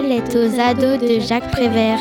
parole est aux ados de Jacques Prévert.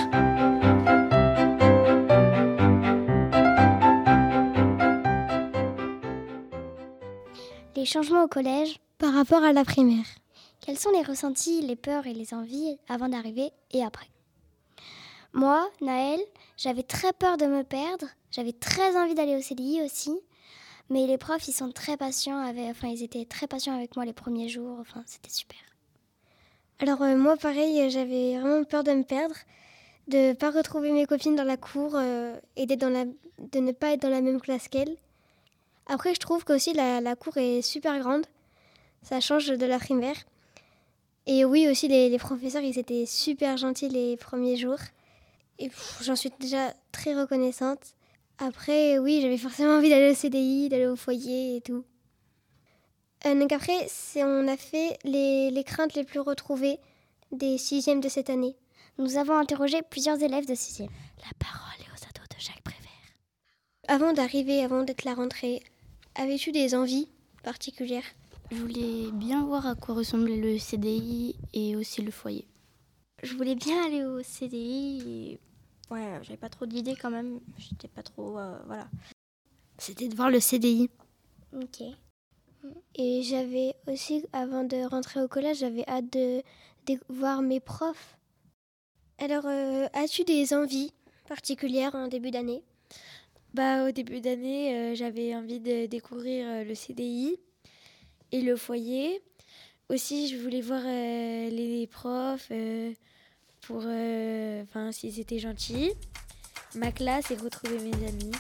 Les changements au collège par rapport à la primaire. Quels sont les ressentis, les peurs et les envies avant d'arriver et après? Moi, Naël, j'avais très peur de me perdre. J'avais très envie d'aller au CDI aussi. Mais les profs, ils sont très patients. Ils étaient très patients avec moi les premiers jours. C'était super. Alors moi, pareil, j'avais vraiment peur de me perdre, de ne pas retrouver mes copines dans la cour et de ne pas être dans la même classe qu'elles. Après, je trouve qu'aussi la cour est super grande. Ça change de la primaire. Et oui, aussi, les professeurs, ils étaient super gentils les premiers jours. Et j'en suis déjà très reconnaissante. Après, oui, j'avais forcément envie d'aller au CDI, d'aller au foyer et tout. Donc après, on a fait les craintes les plus retrouvées des 6e de cette année. Nous avons interrogé plusieurs élèves de 6e. La parole est aux ados de Jacques Prévert. Avant d'être la rentrée, avais-tu des envies particulières? Je voulais bien voir à quoi ressemblait le CDI et aussi le foyer. Je voulais bien aller au CDI. J'avais pas trop d'idées quand même. J'étais pas trop... voilà. C'était de voir le CDI. Ok. Et j'avais aussi, avant de rentrer au collège, j'avais hâte de voir mes profs. Alors, as-tu des envies particulières en début d'année? Au début d'année, j'avais envie de découvrir le CDI et le foyer. Aussi, je voulais voir les profs pour s'ils étaient gentils, ma classe et retrouver mes amis.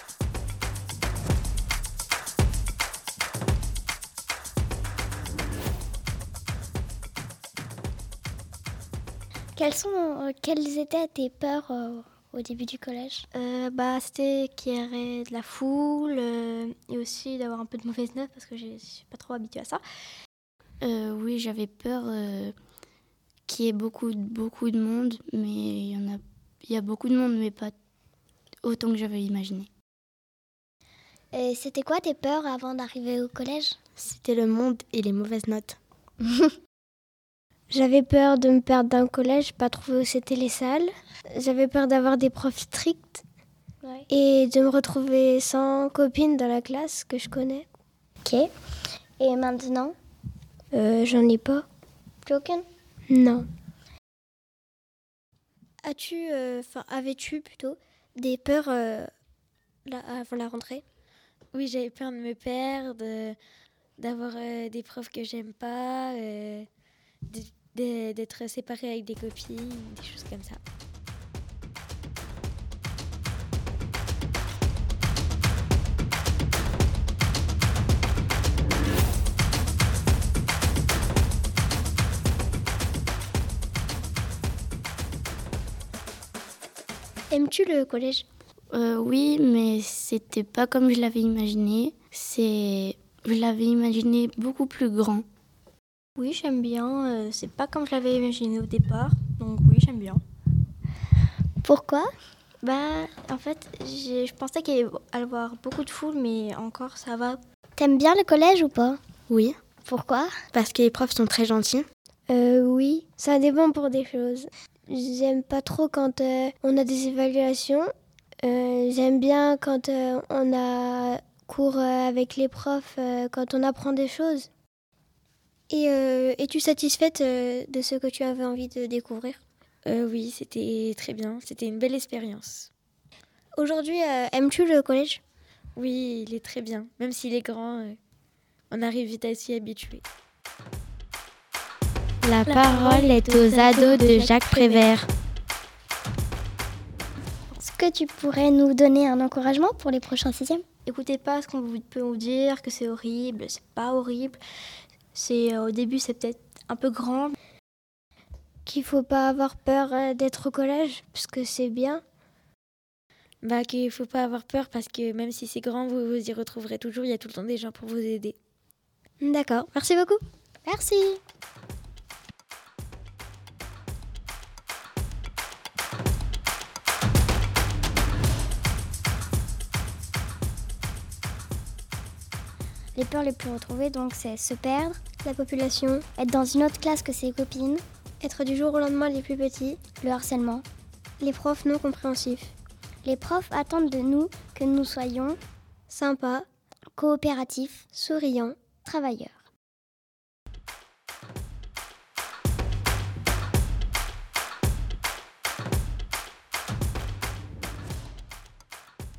Quelles étaient tes peurs au début du collège? C'était qu'il y aurait de la foule et aussi d'avoir un peu de mauvaise note parce que je suis pas trop habituée à ça. Oui, j'avais peur qu'il y ait beaucoup de monde, mais il y a beaucoup de monde, mais pas autant que j'avais imaginé. Et c'était quoi tes peurs avant d'arriver au collège? C'était le monde et les mauvaises notes. J'avais peur de me perdre dans le collège, pas trouver où c'était les salles. J'avais peur d'avoir des profs stricts et de me retrouver sans copine dans la classe que je connais. Ok. Et maintenant? J'en ai pas. Plus aucune? Non. Avais-tu plutôt des peurs avant la rentrée? Oui, j'avais peur de me perdre, d'avoir des profs que j'aime pas, d'être séparée avec des copines, des choses comme ça. Aimes-tu le collège? Oui, mais c'était pas comme je l'avais imaginé. Je l'avais imaginé beaucoup plus grand. Oui, j'aime bien. C'est pas comme je l'avais imaginé au départ. Donc oui, j'aime bien. Pourquoi? En fait, je pensais qu'il allait y avoir beaucoup de foule, mais encore, ça va. T'aimes bien le collège ou pas? Oui. Pourquoi? Parce que les profs sont très gentils. Oui, ça dépend pour des choses. J'aime pas trop quand on a des évaluations. J'aime bien quand on a cours avec les profs, quand on apprend des choses. Et es-tu satisfaite de ce que tu avais envie de découvrir? Oui, c'était très bien. C'était une belle expérience. Aujourd'hui, aimes-tu le collège? Oui, il est très bien. Même s'il est grand, on arrive vite à s'y habituer. La parole est aux ados de Jacques Prévert. Est-ce que tu pourrais nous donner un encouragement pour les prochains 6e? Écoutez pas ce qu'on peut vous dire, que c'est horrible. C'est pas horrible. Au début, c'est peut-être un peu grand. Qu'il faut pas avoir peur d'être au collège, parce que c'est bien. Qu'il faut pas avoir peur parce que même si c'est grand, vous y retrouverez toujours. Il y a tout le temps des gens pour vous aider. D'accord, merci beaucoup. Merci. Les peurs les plus retrouvées, donc, c'est se perdre, la population, être dans une autre classe que ses copines, Être du jour au lendemain les plus petits. Le harcèlement. Les profs non compréhensifs. Les profs attendent de nous que nous soyons Sympas. coopératifs, Souriants. travailleurs.